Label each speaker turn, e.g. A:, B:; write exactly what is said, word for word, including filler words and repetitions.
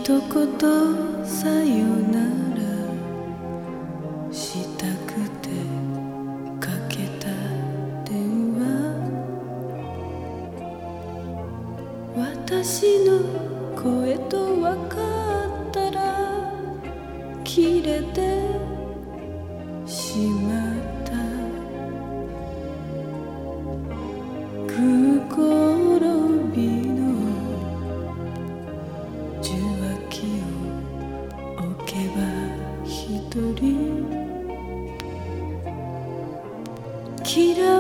A: 一言さよならしたくてかけた電話、私の声と分かったら切れてしまった空転びの受話器を置けば一人嫌